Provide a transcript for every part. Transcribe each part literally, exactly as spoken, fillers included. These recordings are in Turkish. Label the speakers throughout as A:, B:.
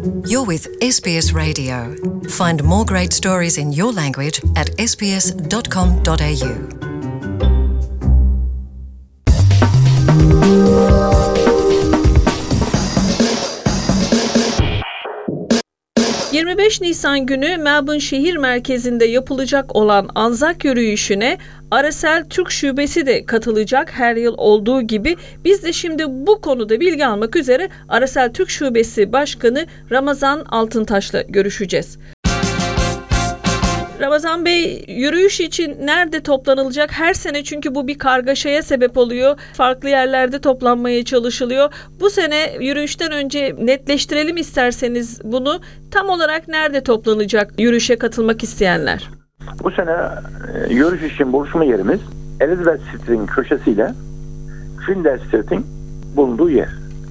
A: You're with S B S Radio. Find more great stories in your language at s b s dot com dot a u.
B: yirmi beş Nisan günü Melbourne şehir merkezinde yapılacak olan Anzak yürüyüşüne Aracel Türk Şubesi de katılacak her yıl olduğu gibi. Biz de şimdi bu konuda bilgi almak üzere Aracel Türk Şubesi Başkanı Ramazan Altıntaş'la görüşeceğiz. Ramazan Bey, yürüyüş için nerede toplanılacak? Her sene çünkü bu bir kargaşaya sebep oluyor. Farklı yerlerde toplanmaya çalışılıyor. Bu sene yürüyüşten önce netleştirelim isterseniz bunu. Tam olarak nerede toplanacak yürüyüşe katılmak isteyenler?
C: Bu sene e, yürüyüş için buluşma yerimiz Elizabeth Street'in köşesiyle Flinders Street'in bulunduğu yer.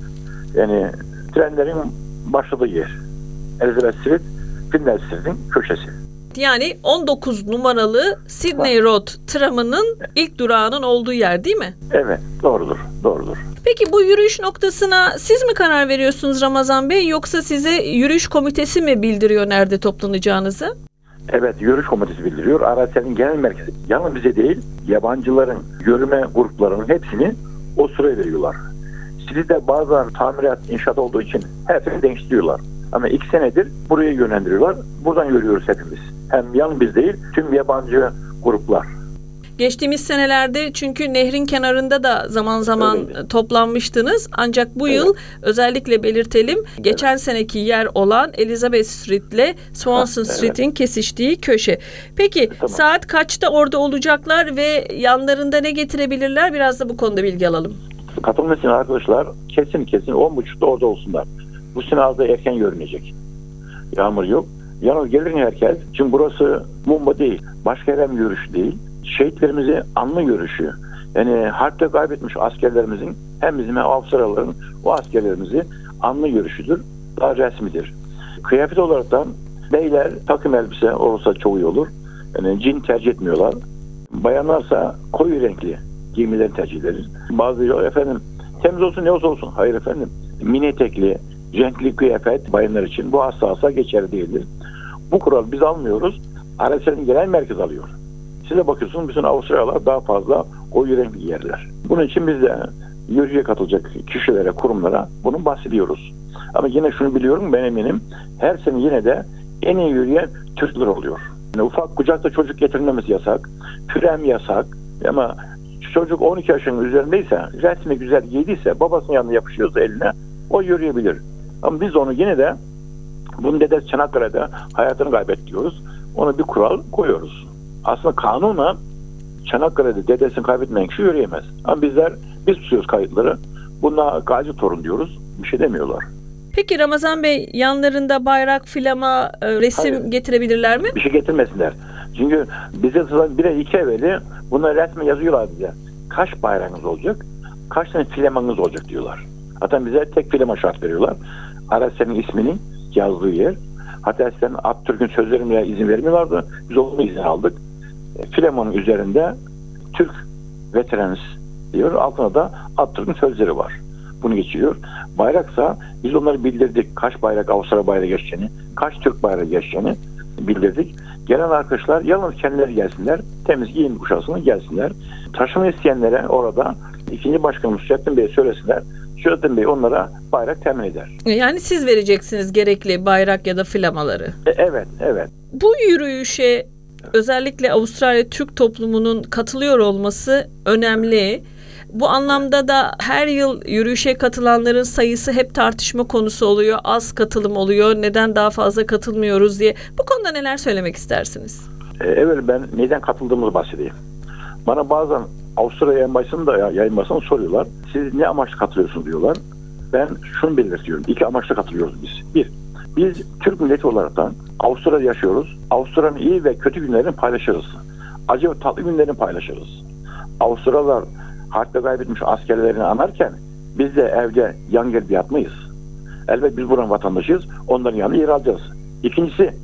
C: Yani trenlerin başladığı yer. Elizabeth Street, Flinders Street'in köşesi.
B: Yani on dokuz numaralı Sydney Road tramının ilk durağının olduğu yer değil mi?
C: Evet, doğrudur, doğrudur.
B: Peki bu yürüyüş noktasına siz mi karar veriyorsunuz Ramazan Bey, yoksa size yürüyüş komitesi mi bildiriyor nerede toplanacağınızı?
C: Evet, yürüyüş komitesi bildiriyor. Araçların genel merkezi. Yalnız bize değil, yabancıların yürüme gruplarının hepsini o sıraya veriyorlar. City'de bazen tamirat, inşaat olduğu için her sene değiştiriyorlar. Ama iki senedir buraya yönlendiriyorlar. Buradan yürüyoruz hepimiz. Hem yalnız biz değil, tüm yabancı gruplar.
B: Geçtiğimiz senelerde çünkü nehrin kenarında da zaman zaman evet. toplanmıştınız. Ancak bu evet. yıl özellikle belirtelim, geçen evet. seneki yer olan Elizabeth Street ile Swanston ha, Street'in evet. kesiştiği köşe. Peki tamam. saat kaçta orada olacaklar ve yanlarında ne getirebilirler? Biraz da bu konuda bilgi alalım.
C: Katılmak için arkadaşlar kesin kesin on buçukta orada olsunlar. Bu sınavda erken görünecek. Yağmur yok. Yalnız gelir herkes. Çünkü burası Mumba değil. Başka yere yürüyüş değil. Şehitlerimizi anma yürüyüşü. Yani harpte kaybetmiş askerlerimizin hem bizim hem Avustralyalıların o askerlerimizi anma yürüyüşüdür. Daha resmidir. Kıyafet olaraktan beyler takım elbise olursa çok iyi olur. Yani cin tercih etmiyorlar. Bayanlarsa koyu renkli giyimileri tercih ederiz. Bazıları efendim temiz olsun ne olsa olsun. Hayır efendim. Mini etekli, renkli kıyafet bayanlar için bu asla asla geçerli değildir. Bu kural biz almıyoruz. Araçların genel merkez alıyor. Size bakıyorsunuz bütün Avustralyalılar daha fazla koyu renkli giyerler. Bunun için biz de yürüyüşe katılacak kişilere, kurumlara bunu bahsediyoruz. Ama yine şunu biliyorum, ben eminim. Her sene yine de en iyi yürüyen Türkler oluyor. Yani ufak kucakta çocuk getirilmemesi yasak. Pürem yasak. Ama çocuk on iki yaşının üzerindeyse, resmi güzel giydiyse, babasının yanına yapışıyorsa eline, o yürüyebilir. Ama biz onu yine de bunun dedesi Çanakkale'de hayatını kaybetti diyoruz. Ona bir kural koyuyoruz. Aslında kanuna Çanakkale'de dedesini kaybetmeyen kişi yürüyemez. Ama bizler biz tutuyoruz kayıtları. Buna gazi torun diyoruz. Bir şey demiyorlar.
B: Peki Ramazan Bey, yanlarında bayrak, flama, resim Hayır. getirebilirler mi?
C: Bir şey getirmesinler. Çünkü bize bir ay iki evveli bunlar resmen yazıyorlar bize. Kaç bayrağınız olacak? Kaç tane flamanız olacak diyorlar. Hatta bize tek flama şart veriyorlar. Araçların isminin yazdığı yer. Hatta eskiden Atatürk'ün sözlerine izin vermiyorlardı. Biz onu izin aldık. E, Flamanın üzerinde Türk veterans diyor. Altına da Atatürk'ün sözleri var. Bunu geçiyor. Bayraksa biz onları bildirdik. Kaç bayrak Avustralya bayrağı geçeceğini, kaç Türk bayrağı geçeceğini bildirdik. Gelen arkadaşlar yalnız kendileri gelsinler. Temiz giyim kuşasını gelsinler. Taşıma isteyenlere orada ikinci başkanımız Şürettin Bey söylesinler. Şürettin Bey onlara bayrak temin eder.
B: Yani siz vereceksiniz gerekli bayrak ya da flamaları.
C: E, evet, evet.
B: Bu yürüyüşe özellikle Avustralya Türk toplumunun katılıyor olması önemli. Bu anlamda da her yıl yürüyüşe katılanların sayısı hep tartışma konusu oluyor. Az katılım oluyor. Neden daha fazla katılmıyoruz diye. Bu konuda neler söylemek istersiniz?
C: E, evet, ben neden katıldığımızı bahsedeyim. Bana bazen Avustralya yayınbasını da yayınbasını soruyorlar. Siz ne amaçla katılıyorsunuz diyorlar. Ben şunu belirtiyorum. İki amaçla katılıyoruz biz. Bir, biz Türk milleti olaraktan Avustralya'da yaşıyoruz. Avustralya'nın iyi ve kötü günlerini paylaşırız. Acı ve tatlı günlerini paylaşırız. Avustralyalılar harpte kaybetmiş askerlerini anarken biz de evde yan gelip yatmayız. Elbette biz buranın vatandaşıyız. Onların yanına yer alacağız. İkincisi,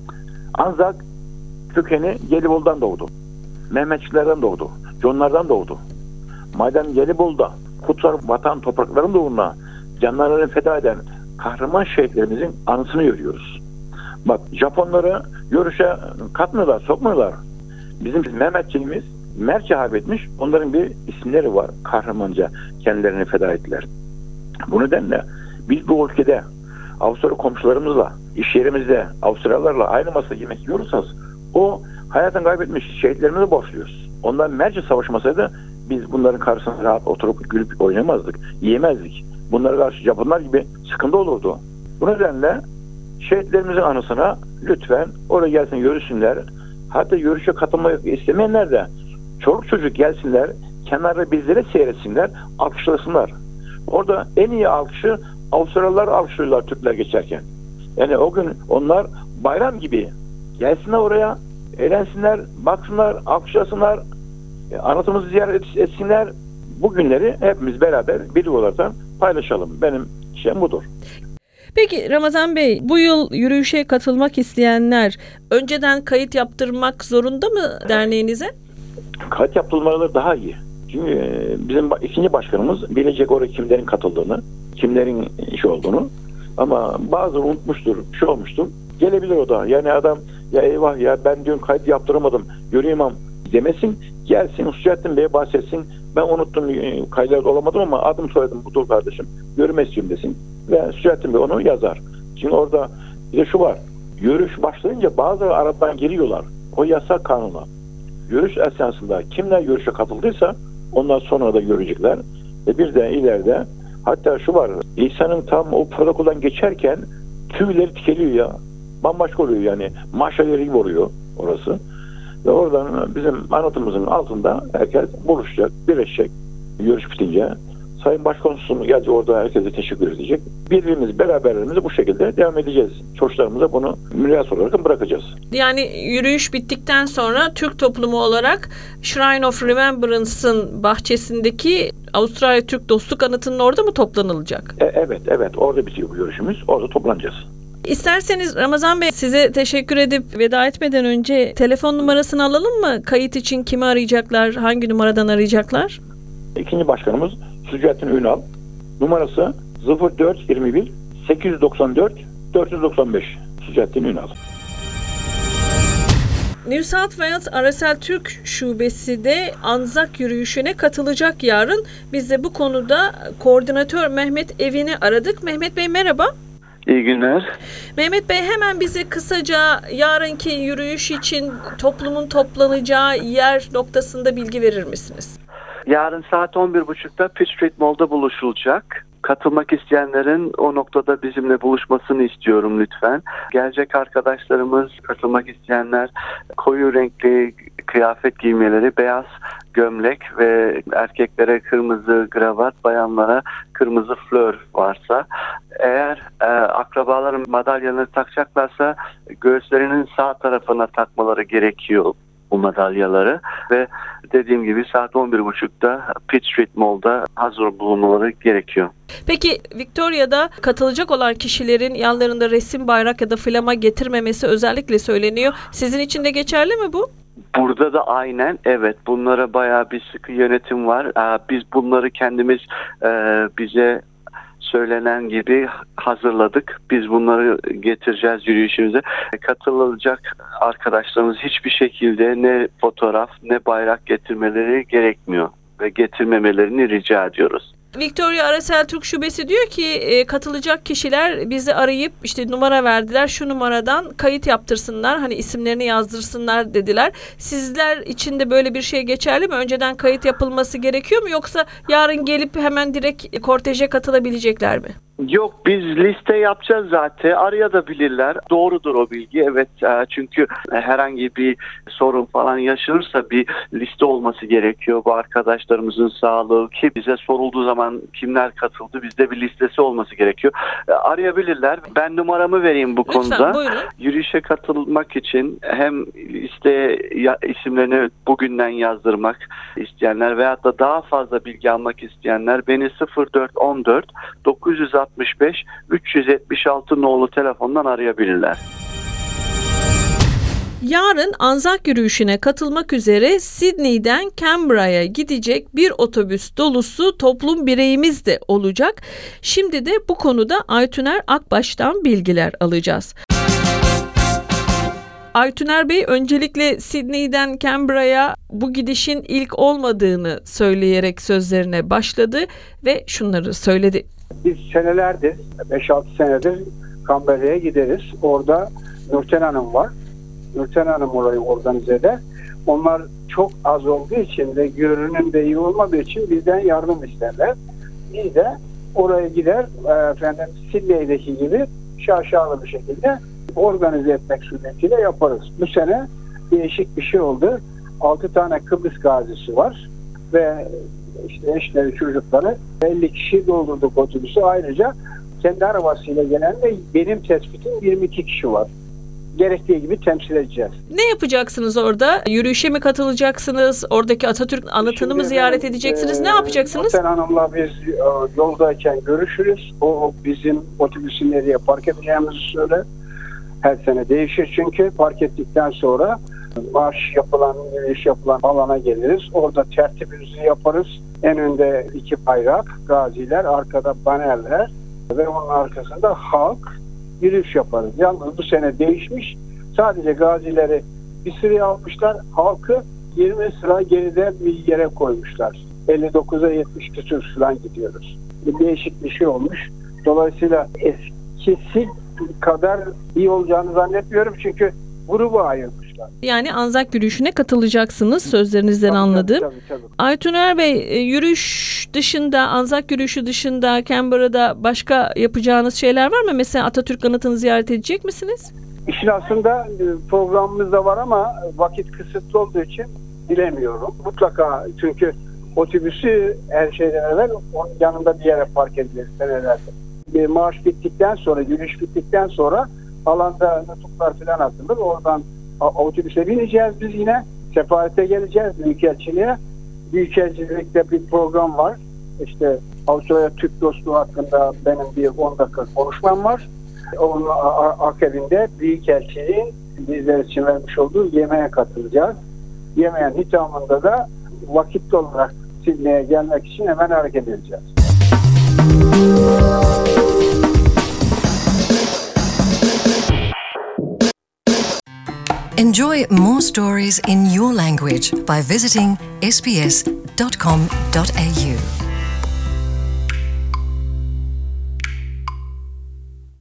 C: Anzak kökeni Gelibolu'dan doğdu. Mehmetçiklerden doğdu. Jonlardan doğdu. Madem Gelibolu'da kutsal vatan topraklarının doğumuna canlarını feda eden kahraman şehitlerimizin anısını görüyoruz. Bak, Japonları yürüyüşe katmıyorlar, sokmuyorlar. Bizim Mehmetçiğimiz Merçe harp etmiş. Onların bir isimleri var. Kahramanca kendilerini feda ettiler. Bu nedenle biz bu ülkede Avusturya komşularımızla, iş yerimizde Avusturyalılarla aynı masada yemek yiyorsanız o hayatını kaybetmiş şehitlerimize borçluyuz. Onlar Merçe savaşmasaydı biz bunların karşısında rahat oturup gülüp oynamazdık, yiyemezdik. Bunlara karşı Japonlar gibi sıkıntı olurdu. Bu nedenle şehitlerimizin anısına lütfen oraya gelsin, yürüsünler. Hatta yürüyüşe katılmak istemeyenler de çoluk çocuk gelsinler, kenarda bizlere seyretsinler, alkışlasınlar. Orada en iyi alkışı Avusturyalılar alkışlıyorlar Türkler geçerken. Yani o gün onlar bayram gibi gelsinler oraya, eğlensinler, baksınlar, alkışlasınlar, anıtımızı ziyaret etsinler. Bu günleri hepimiz beraber bir olarak paylaşalım. Benim şeyim budur.
B: Peki Ramazan Bey, bu yıl yürüyüşe katılmak isteyenler önceden kayıt yaptırmak zorunda mı derneğinize?
C: Kayıt yaptırmaları daha iyi. Çünkü bizim ikinci başkanımız bilecek oraya kimlerin katıldığını, kimlerin iş olduğunu. Ama bazı unutmuştur, bir şey olmuştur. Gelebilir o da. Yani adam ya eyvah ya ben diyorum kayıt yaptıramadım, yürüyemem demesin. Gelsin Hüsrettin Bey'e bahsetsin. Ben unuttum, kayıtlarda olamadım ama adım soyadım budur kardeşim. Yürüme istiyorum desin. Ve Hüsrettin Bey onu yazar. Şimdi orada bir de şu var. Yürüyüş başlayınca bazıları aradan giriyorlar. O yasak kanuna. Yürüyüş esnasında kimler yürüyüşe katıldıysa onlar sonra da görecekler. Ve bir de ileride hatta şu var. İnsanın tam o protokoldan geçerken tüyleri tikeliyor ya. Bambaşka oluyor yani. Maşaleri gibi oluyor orası. Ve oradan bizim anıtımızın altında herkes buluşacak, birleşecek yürüyüş bitince. Sayın Başkonsolosumuz gelecek orada herkese teşekkür edecek. Birbirimiz beraberliğimizi bu şekilde devam edeceğiz. Çocuklarımıza bunu miras olarak bırakacağız.
B: Yani yürüyüş bittikten sonra Türk toplumu olarak Shrine of Remembrance'ın bahçesindeki Avustralya Türk Dostluk Anıtı'nın orada mı toplanılacak?
C: E, evet, evet. Orada bitiyor bu yürüyüşümüz. Orada toplanacağız.
B: İsterseniz Ramazan Bey, size teşekkür edip veda etmeden önce telefon numarasını alalım mı? Kayıt için kimi arayacaklar, hangi numaradan arayacaklar?
C: İkinci başkanımız Sücettin Ünal. Numarası sıfır dört yirmi bir sekiz doksan dört dört yüz doksan beş. Sücettin Ünal.
B: New South Wales Arasel Türk Şubesi de Anzak yürüyüşüne katılacak yarın. Biz de bu konuda koordinatör Mehmet Evin'i aradık. Mehmet Bey merhaba.
D: İyi günler.
B: Mehmet Bey, hemen bize kısaca yarınki yürüyüş için toplumun toplanacağı yer noktasında bilgi verir misiniz?
D: Yarın saat on bir buçukta Pitt Street Mall'da buluşulacak. Katılmak isteyenlerin o noktada bizimle buluşmasını istiyorum lütfen. Gelecek arkadaşlarımız, katılmak isteyenler koyu renkli kıyafet giymeleri, beyaz gömlek ve erkeklere kırmızı kravat, bayanlara kırmızı flör varsa, eğer e, akrabaların madalyalarını takacaklarsa göğüslerinin sağ tarafına takmaları gerekiyor bu madalyaları ve dediğim gibi saat on bir buçukta Pitt Street Mall'da hazır bulunmaları gerekiyor.
B: Peki Victoria'da katılacak olan kişilerin yanlarında resim, bayrak ya da flama getirmemesi özellikle söyleniyor. Sizin için de geçerli mi bu?
D: Burada da aynen evet, bunlara bayağı bir sıkı yönetim var. Biz bunları kendimiz bize söylenen gibi hazırladık. Biz bunları getireceğiz yürüyüşümüze. Katılacak arkadaşlarımız hiçbir şekilde ne fotoğraf ne bayrak getirmeleri gerekmiyor ve getirmemelerini rica ediyoruz.
B: Victoria Arasel Türk Şubesi diyor ki e, katılacak kişiler bizi arayıp işte numara verdiler, şu numaradan kayıt yaptırsınlar, hani isimlerini yazdırsınlar dediler. Sizler için de böyle bir şey geçerli mi? Önceden kayıt yapılması gerekiyor mu, yoksa yarın gelip hemen direkt korteje katılabilecekler mi?
D: Yok, biz liste yapacağız zaten. Arayabilirler. Doğrudur o bilgi. Evet, çünkü herhangi bir sorun falan yaşanırsa bir liste olması gerekiyor. Bu arkadaşlarımızın sağlığı ki bize sorulduğu zaman kimler katıldı, bizde bir listesi olması gerekiyor. Arayabilirler. Ben numaramı vereyim bu
B: Lütfen,
D: konuda.
B: buyurun.
D: Yürüyüşe katılmak için hem listeye isimlerini bugünden yazdırmak isteyenler veyahut da daha fazla bilgi almak isteyenler beni sıfır dört on dört dokuz yüz altmış beş üç yüz yetmiş altı nolu telefondan arayabilirler.
B: Yarın Anzak yürüyüşüne katılmak üzere Sydney'den Canberra'ya gidecek bir otobüs dolusu toplum bireyimiz de olacak. Şimdi de bu konuda Aytüner Akbaş'tan bilgiler alacağız. Aytüner Bey öncelikle Sydney'den Canberra'ya bu gidişin ilk olmadığını söyleyerek sözlerine başladı ve şunları söyledi.
E: Biz senelerdir, beş altı senedir Canberra'ya gideriz. Orada Nurten Hanım var. Nurten Hanım orayı organize eder. Onlar çok az olduğu için ve görünüm de iyi olmadığı için bizden yardım isterler. Biz de oraya gider, efendim Sydney'deki gibi şaşalı bir şekilde organize etmek suretiyle yaparız. Bu sene değişik bir şey oldu. altı tane Kıbrıs gazisi var ve işte eşleri, çocukları elli kişi doldurduk otobüsü. Ayrıca kendi arabasıyla gelen de benim tespitim yirmi iki kişi var. Gerektiği gibi temsil edeceğiz.
B: Ne yapacaksınız orada? Yürüyüşe mi katılacaksınız? Oradaki Atatürk anıtını mı ziyaret edeceksiniz? E, ne yapacaksınız?
E: Nurten Hanım'la biz e, yoldayken görüşürüz. O bizim otobüsü nereye park edeceğimizi söyler. Her sene değişir çünkü. Park ettikten sonra marş yapılan, yürüyüş yapılan alana geliriz. Orada tertibimizi yaparız. En önde iki bayrak, gaziler, arkada banerler ve onun arkasında halk yürüyüş yaparız. Yalnız bu sene değişmiş. Sadece gazileri bir sıraya almışlar. Halkı yirmi sıra geride bir yere koymuşlar. elli dokuza yetmiş küsur falan gidiyoruz. Bir değişik bir şey olmuş. Dolayısıyla eskisi kadar iyi olacağını zannetmiyorum çünkü grubu ayırmışlar.
B: Yani Anzak yürüyüşüne katılacaksınız sözlerinizden
E: tabii,
B: anladım.
E: Tabii, tabii, tabii.
B: Aytüner Bey, yürüyüş dışında, Anzak yürüyüşü dışında Canberra'da başka yapacağınız şeyler var mı? Mesela Atatürk anıtını ziyaret edecek misiniz?
E: İşin aslında programımız da var ama vakit kısıtlı olduğu için bilemiyorum. Mutlaka çünkü otobüsü her şeyden evvel onun yanında bir yere park ediliriz senelerde. Bir marş bittikten sonra, yürüyüş bittikten sonra alanda nutuklar falan atılır. Oradan otobüse bineceğiz biz yine. Sefarete geleceğiz Büyükelçiliğe. Büyükelçilikte bir program var. İşte Avustralya Türk dostluğu hakkında benim bir on dakika konuşmam var. Onun akabinde Büyükelçiliğin bizler için vermiş olduğu yemeğe katılacağız. Yemeğin hitamında da vakitli olarak Sydney'e gelmek için hemen hareket edeceğiz.
A: Enjoy more stories in your language by visiting s b s dot com dot a u.